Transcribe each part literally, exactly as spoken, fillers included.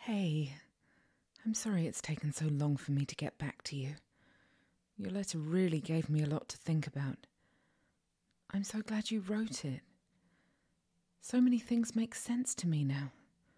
Hey, I'm sorry it's taken so long for me to get back to you. Your letter really gave me a lot to think about. I'm so glad you wrote it. So many things make sense to me now.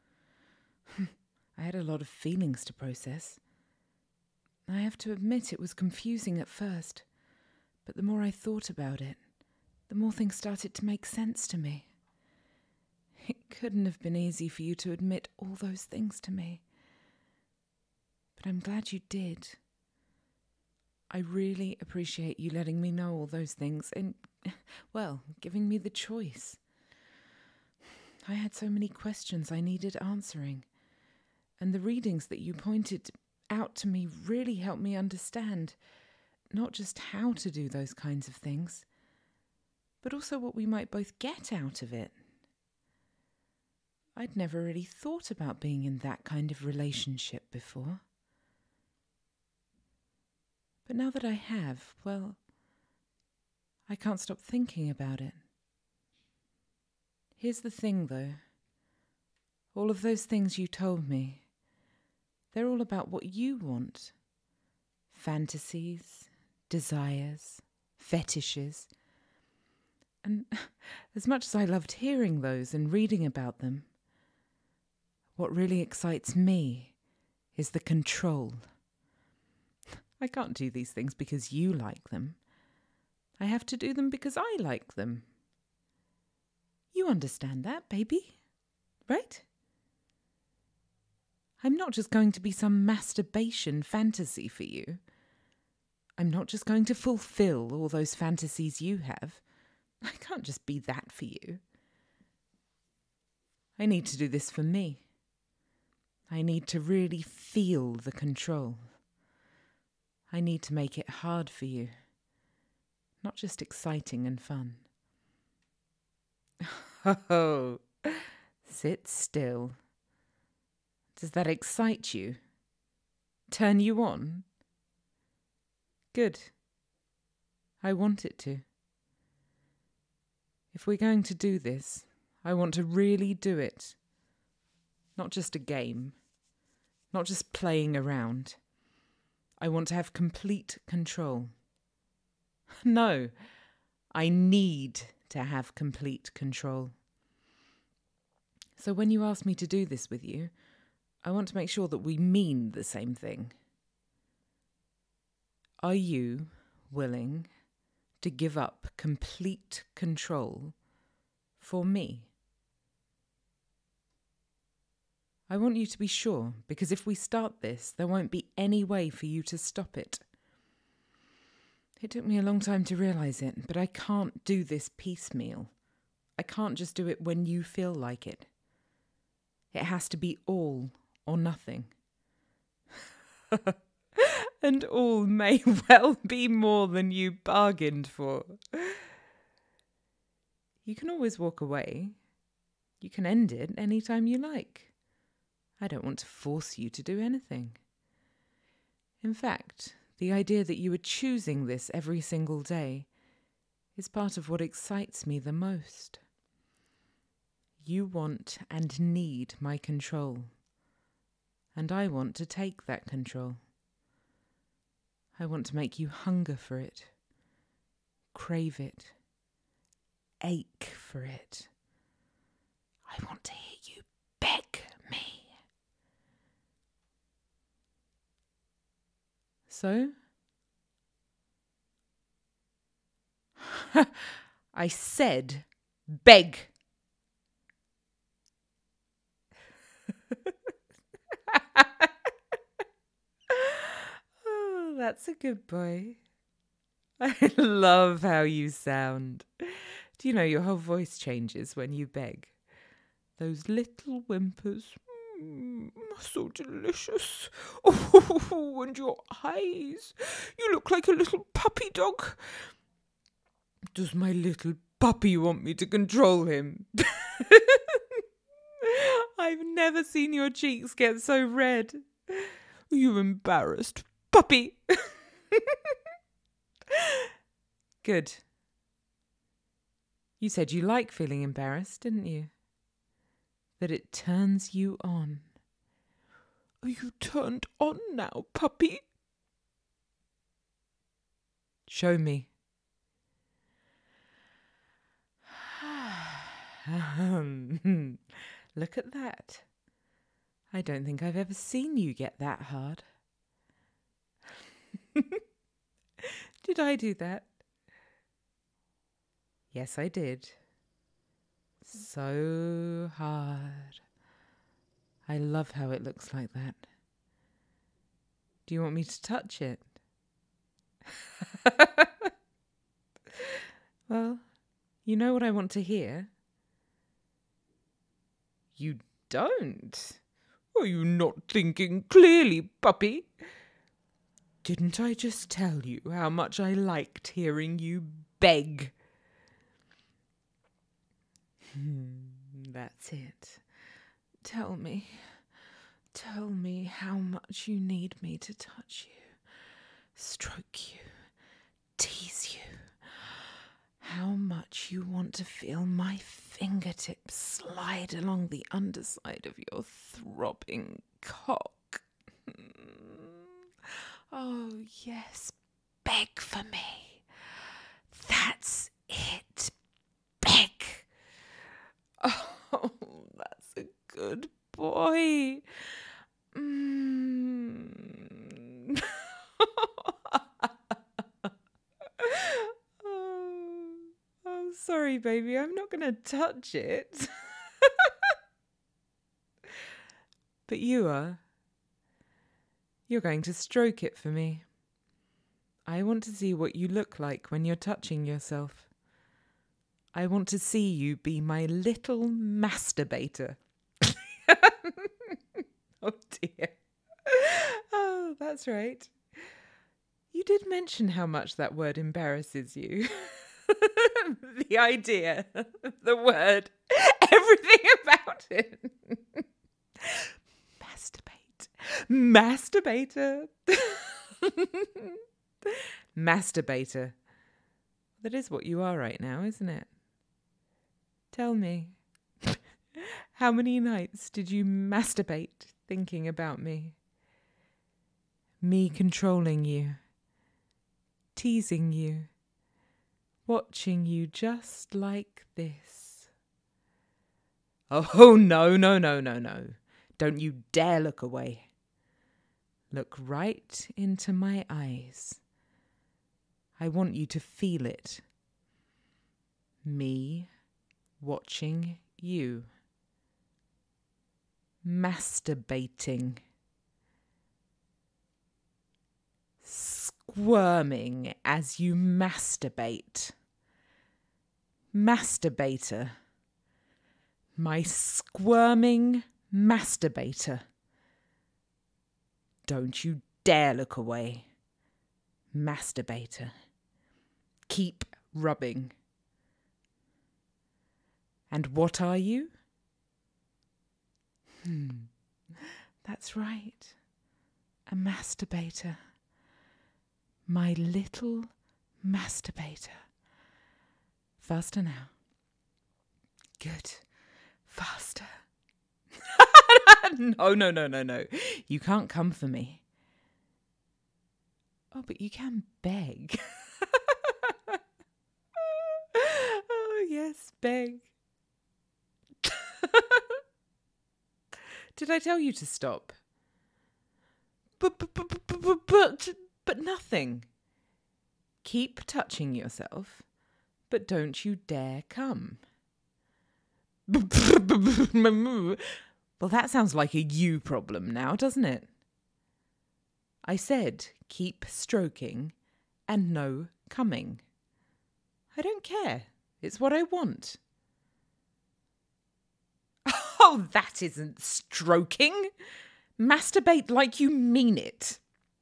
I had a lot of feelings to process. I have to admit it was confusing at first, but the more I thought about it, the more things started to make sense to me. It couldn't have been easy for you to admit all those things to me. But I'm glad you did. I really appreciate you letting me know all those things and, well, giving me the choice. I had so many questions I needed answering, and the readings that you pointed out to me really helped me understand not just how to do those kinds of things, but also what we might both get out of it. I'd never really thought about being in that kind of relationship before. But now that I have, well, I can't stop thinking about it. Here's the thing, though. All of those things you told me, they're all about what you want. Fantasies, desires, fetishes. And as much as I loved hearing those and reading about them, what really excites me is the control. I can't do these things because you like them. I have to do them because I like them. You understand that, baby, right? I'm not just going to be some masturbation fantasy for you. I'm not just going to fulfill all those fantasies you have. I can't just be that for you. I need to do this for me. I need to really feel the control. I need to make it hard for you, not just exciting and fun. Oh, sit still. Does that excite you? Turn you on? Good. I want it to. If we're going to do this, I want to really do it. Not just a game. Not just playing around. I want to have complete control. No, I need to have complete control. So when you ask me to do this with you, I want to make sure that we mean the same thing. Are you willing to give up complete control for me? I want you to be sure, because if we start this, there won't be any way for you to stop it. It took me a long time to realise it, but I can't do this piecemeal. I can't just do it when you feel like it. It has to be all or nothing. And all may well be more than you bargained for. You can always walk away. You can end it any time you like. I don't want to force you to do anything. In fact, the idea that you are choosing this every single day is part of what excites me the most. You want and need my control, and I want to take that control. I want to make you hunger for it, crave it, ache for it. I want to hear you beg me. So? I said beg. Oh, that's a good boy. I love how you sound. Do you know your whole voice changes when you beg? Those little whimpers. Mm, so delicious. Oh, and your eyes. You look like a little puppy dog. Does my little puppy want me to control him? I've never seen your cheeks get so red. You embarrassed puppy. Good. You said you like feeling embarrassed, didn't you? That it turns you on. Are you turned on now, puppy? Show me. Look at that. I don't think I've ever seen you get that hard. Did I do that? Yes, I did. So hard. I love how it looks like that. Do you want me to touch it? Well, you know what I want to hear? You don't? Are you not thinking clearly, puppy? Didn't I just tell you how much I liked hearing you beg? Hmm, that's it. Tell me, tell me how much you need me to touch you, stroke you, tease you. How much you want to feel my fingertips slide along the underside of your throbbing cock. Oh, yes, beg for me. That's it, beg. Oh, that's a good boy. Mm. oh, oh, sorry, baby. I'm not going to touch it. But you are. You're going to stroke it for me. I want to see what you look like when you're touching yourself. I want to see you be my little masturbator. Oh dear. Oh, that's right. You did mention how much that word embarrasses you. The idea, the word, everything about it. Masturbate. Masturbator. Masturbator. That is what you are right now, isn't it? Tell me, how many nights did you masturbate thinking about me? Me controlling you, teasing you, watching you just like this. Oh, no, no, no, no, no. Don't you dare look away. Look right into my eyes. I want you to feel it. Me watching you. Masturbating. Squirming as you masturbate. Masturbator. My squirming masturbator. Don't you dare look away. Masturbator. Keep rubbing. And what are you? Hmm, that's right. A masturbator. My little masturbator. Faster now. Good. Faster. No, no, no, no, no. You can't come for me. Oh, but you can beg. Oh, yes, beg. Did I tell you to stop? But, but, but, but, but, but nothing. Keep touching yourself, but don't you dare come. Well, that sounds like a you problem now, doesn't it? I said keep stroking and no coming. I don't care. It's what I want. Oh, that isn't stroking. Masturbate like you mean it.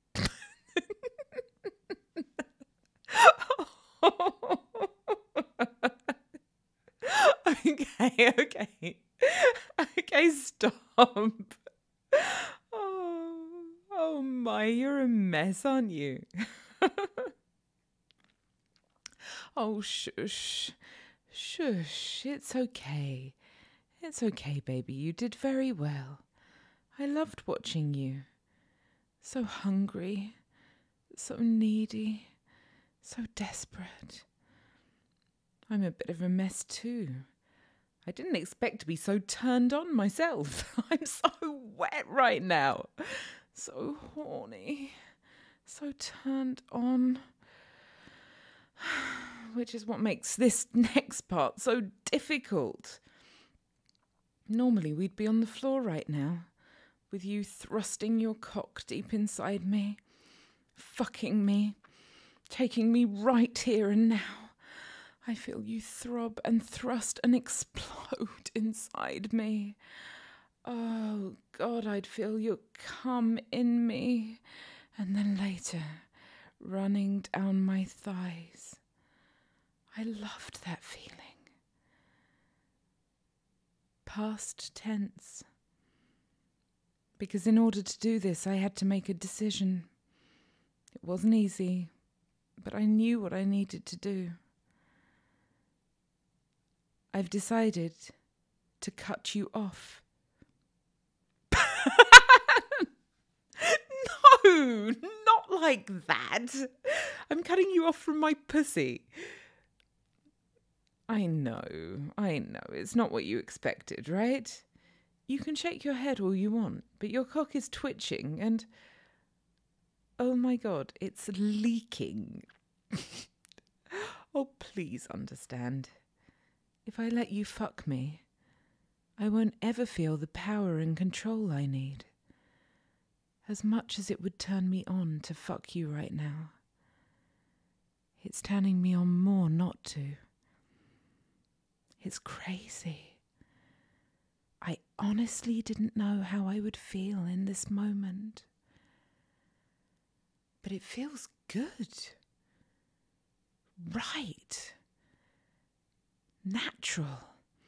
Okay, okay. Okay, stop. Oh, oh my, you're a mess, aren't you? Oh, shush. Shush. It's okay. It's okay, baby. You did very well. I loved watching you. So hungry, so needy, so desperate. I'm a bit of a mess too. I didn't expect to be so turned on myself. I'm so wet right now. So horny. So turned on. Which is what makes this next part so difficult. Normally we'd be on the floor right now, with you thrusting your cock deep inside me, fucking me, taking me right here and now. I feel you throb and thrust and explode inside me. Oh, God, I'd feel your cum in me. And then later, running down my thighs. I loved that feeling. Past tense. Because in order to do this, I had to make a decision. It wasn't easy, but I knew what I needed to do. I've decided to cut you off. No, not like that. I'm cutting you off from my pussy. I know, I know, it's not what you expected, right? You can shake your head all you want, but your cock is twitching and... Oh my God, it's leaking. Oh, please understand. If I let you fuck me, I won't ever feel the power and control I need. As much as it would turn me on to fuck you right now, it's turning me on more not to. It's crazy. I honestly didn't know how I would feel in this moment. But it feels good. Right. Natural.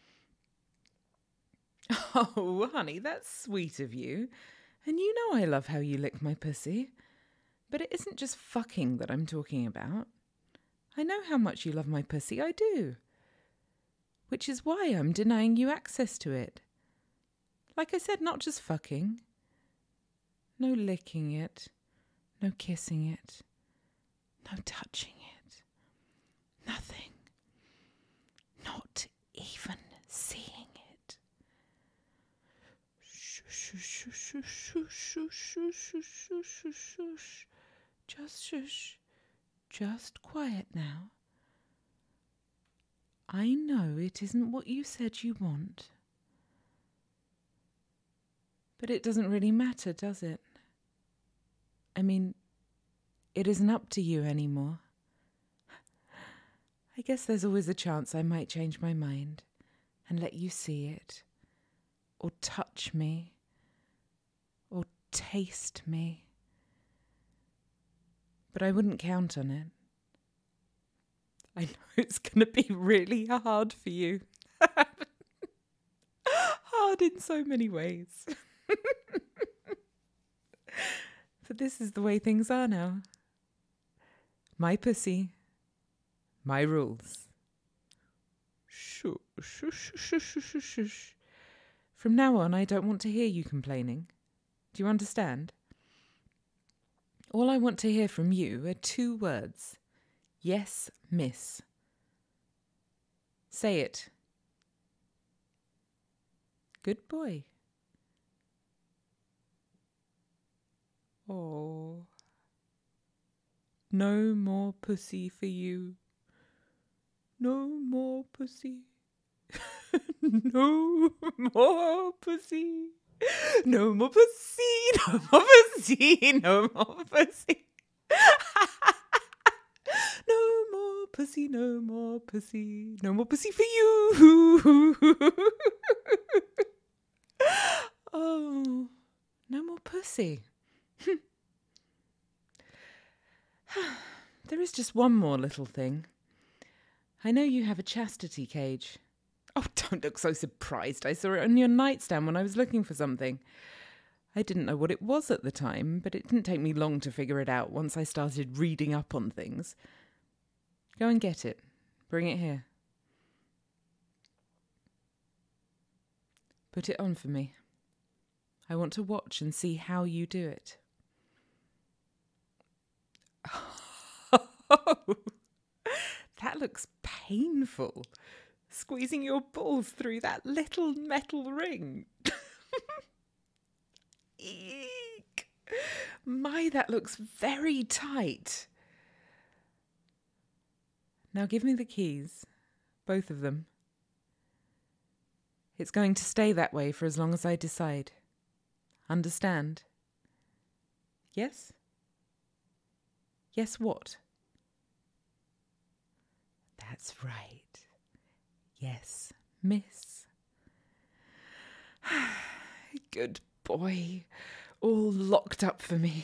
Oh, honey, that's sweet of you. And you know I love how you lick my pussy. But it isn't just fucking that I'm talking about. I know how much you love my pussy, I do. Which is why I'm denying you access to it. Like I said, not just fucking. No licking it. No kissing it. No touching it. Nothing. Not even seeing it. Shush, shush, shush, shush, shush, shush, shush, shush, shush. Just shush. Just quiet now. I know it isn't what you said you want. But it doesn't really matter, does it? I mean, it isn't up to you anymore. I guess there's always a chance I might change my mind and let you see it, or touch me, or taste me. But I wouldn't count on it. I know it's going to be really hard for you. Hard in so many ways. But this is the way things are now. My pussy. My rules. Shush, shush, shush, shush, shush. From now on, I don't want to hear you complaining. Do you understand? All I want to hear from you are two words. Yes, miss. Say it. Good boy. Oh. No more pussy for you. No more pussy. No more pussy. No more pussy. No more pussy. No more pussy. No more pussy. No more pussy. No more pussy for you. Oh, no more pussy. There is just one more little thing. I know you have a chastity cage. Oh, don't look so surprised. I saw it on your nightstand when I was looking for something. I didn't know what it was at the time, but it didn't take me long to figure it out once I started reading up on things. Go and get it. Bring it here. Put it on for me. I want to watch and see how you do it. Oh, that looks painful. Squeezing your balls through that little metal ring. Eek! My, that looks very tight. Now give me the keys, both of them. It's going to stay that way for as long as I decide. Understand? Yes? Yes, what? That's right. Yes, miss. Good boy. All locked up for me.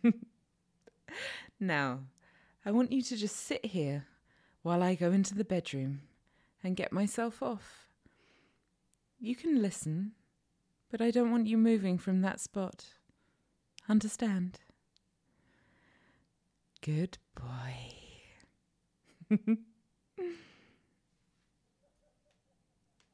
Now, I want you to just sit here while I go into the bedroom and get myself off. You can listen, but I don't want you moving from that spot. Understand? Good boy.